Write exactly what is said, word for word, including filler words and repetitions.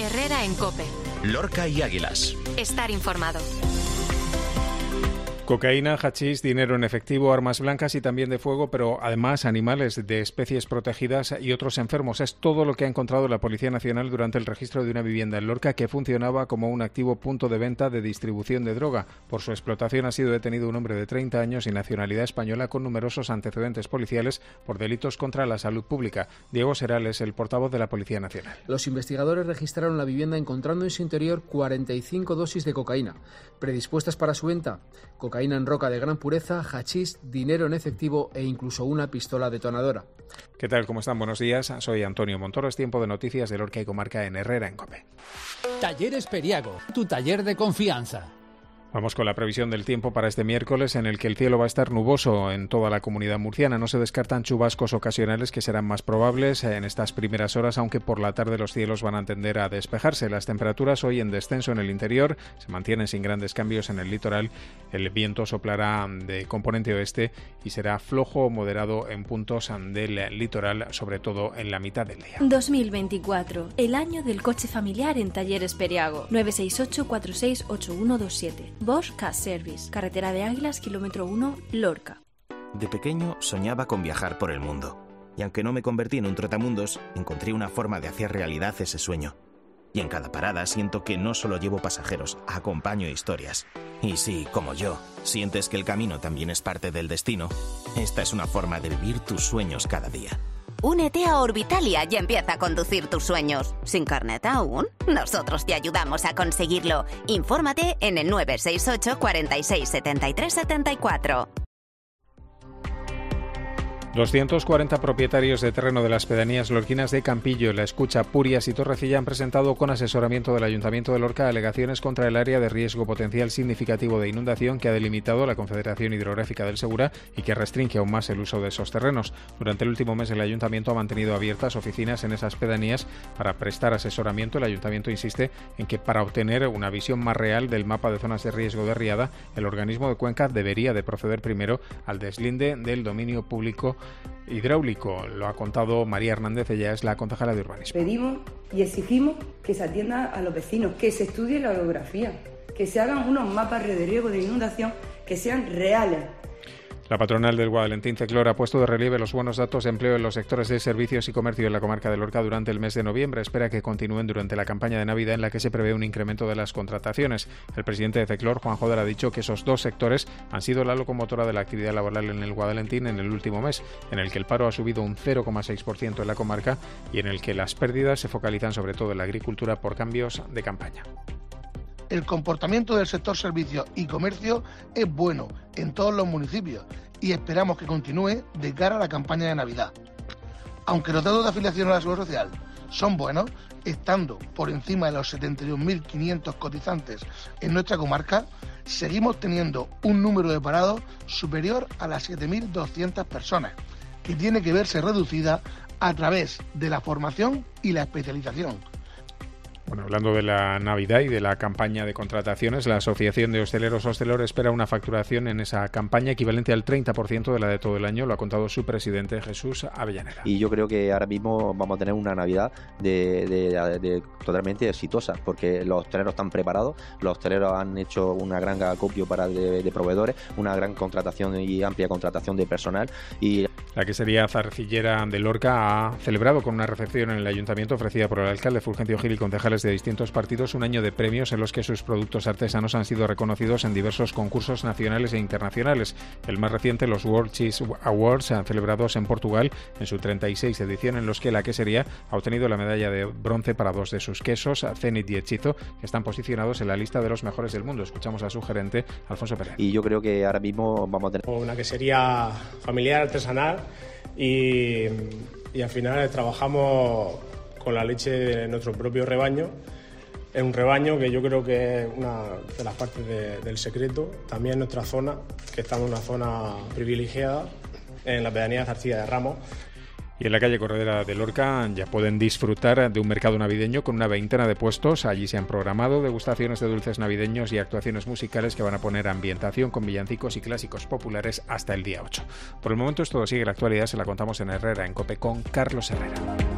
Herrera en COPE. Lorca y Águilas. Estar informado. Cocaína, hachís, dinero en efectivo, armas blancas y también de fuego, pero además animales de especies protegidas y otros enfermos. Es todo lo que ha encontrado la Policía Nacional durante el registro de una vivienda en Lorca que funcionaba como un activo punto de venta de distribución de droga. Por su explotación ha sido detenido un hombre de treinta años y nacionalidad española con numerosos antecedentes policiales por delitos contra la salud pública. Diego Seral es el portavoz de la Policía Nacional. Los investigadores registraron la vivienda encontrando en su interior cuarenta y cinco dosis de cocaína, predispuestas para su venta. Cocaína en roca de gran pureza, hachís, dinero en efectivo e incluso una pistola detonadora. ¿Qué tal? ¿Cómo están? Buenos días. Soy Antonio Montoro. Es tiempo de noticias de Lorca y Comarca en Herrera en COPE. Talleres Periago, tu taller de confianza. Vamos con la previsión del tiempo para este miércoles, en el que el cielo va a estar nuboso en toda la comunidad murciana. No se descartan chubascos ocasionales que serán más probables en estas primeras horas, aunque por la tarde los cielos van a tender a despejarse. Las temperaturas hoy en descenso en el interior se mantienen sin grandes cambios en el litoral. El viento soplará de componente oeste y será flojo o moderado en puntos del litoral, sobre todo en la mitad del día. dos mil veinticuatro, el año del coche familiar en Talleres Periago. nueve seis ocho, cuatro seis ocho uno dos siete. Bosch Car Service, carretera de Águilas, kilómetro uno, Lorca. De pequeño soñaba con viajar por el mundo. Y aunque no me convertí en un trotamundos, encontré una forma de hacer realidad ese sueño. Y en cada parada siento que no solo llevo pasajeros, acompaño historias. Y si, como yo, sientes que el camino también es parte del destino, esta es una forma de vivir tus sueños cada día. Únete a Orbitalia y empieza a conducir tus sueños. ¿Sin carnet aún? Nosotros te ayudamos a conseguirlo. Infórmate en el nueve seis ocho, cuatro seis, siete tres siete cuatro. doscientos cuarenta propietarios de terreno de las pedanías lorquinas de Campillo, La Escucha, Purias y Torrecilla han presentado con asesoramiento del Ayuntamiento de Lorca alegaciones contra el área de riesgo potencial significativo de inundación que ha delimitado la Confederación Hidrográfica del Segura y que restringe aún más el uso de esos terrenos. Durante el último mes el Ayuntamiento ha mantenido abiertas oficinas en esas pedanías para prestar asesoramiento. El Ayuntamiento insiste en que para obtener una visión más real del mapa de zonas de riesgo de riada, el organismo de Cuenca debería de proceder primero al deslinde del dominio público hidráulico. Lo ha contado María Hernández, ella es la concejala de urbanismo. Pedimos y exigimos que se atienda a los vecinos, que se estudie la geografía, que se hagan unos mapas de riesgo de inundación que sean reales. La patronal del Guadalentín, Ceclor, ha puesto de relieve los buenos datos de empleo en los sectores de servicios y comercio en la comarca de Lorca durante el mes de noviembre. Espera que continúen durante la campaña de Navidad, en la que se prevé un incremento de las contrataciones. El presidente de Ceclor, Juan Joder, ha dicho que esos dos sectores han sido la locomotora de la actividad laboral en el Guadalentín en el último mes, en el que el paro ha subido un cero coma seis por ciento en la comarca y en el que las pérdidas se focalizan sobre todo en la agricultura por cambios de campaña. El comportamiento del sector servicios y comercio es bueno en todos los municipios y esperamos que continúe de cara a la campaña de Navidad. Aunque los datos de afiliación a la Seguridad Social son buenos, estando por encima de los setenta y dos mil quinientos cotizantes en nuestra comarca, seguimos teniendo un número de parados superior a las siete mil doscientas personas, que tiene que verse reducida a través de la formación y la especialización. Bueno, hablando de la Navidad y de la campaña de contrataciones, la Asociación de Hosteleros Hostelor espera una facturación en esa campaña equivalente al treinta por ciento de la de todo el año, lo ha contado su presidente Jesús Avellaneda. Y yo creo que ahora mismo vamos a tener una Navidad de, de, de totalmente exitosa, porque los hosteleros están preparados, los hosteleros han hecho una gran acopio para de, de proveedores, una gran contratación y amplia contratación de personal. Y la quesería Zarcillera de Lorca ha celebrado con una recepción en el Ayuntamiento ofrecida por el alcalde Fulgencio Gil y concejales de distintos partidos un año de premios en los que sus productos artesanos han sido reconocidos en diversos concursos nacionales e internacionales. El más reciente, los World Cheese Awards, celebrados en Portugal en su treinta y seis edición, en los que la quesería ha obtenido la medalla de bronce para dos de sus quesos, Zenit y Hechizo, que están posicionados en la lista de los mejores del mundo. Escuchamos a su gerente, Alfonso Pérez. Y yo creo que ahora mismo vamos a tener una quesería familiar, artesanal, y, y al final trabajamos con la leche de nuestro propio rebaño. Es un rebaño que yo creo que es una de las partes de, del secreto. También nuestra zona, que estamos en una zona privilegiada, en la pedanía de Zarcilla de Ramos. Y en la calle Corredera de Lorca ya pueden disfrutar de un mercado navideño con una veintena de puestos. Allí se han programado degustaciones de dulces navideños y actuaciones musicales que van a poner ambientación con villancicos y clásicos populares hasta el día ocho. Por el momento es todo. Sigue la actualidad, se la contamos en Herrera en COPE con Carlos Herrera.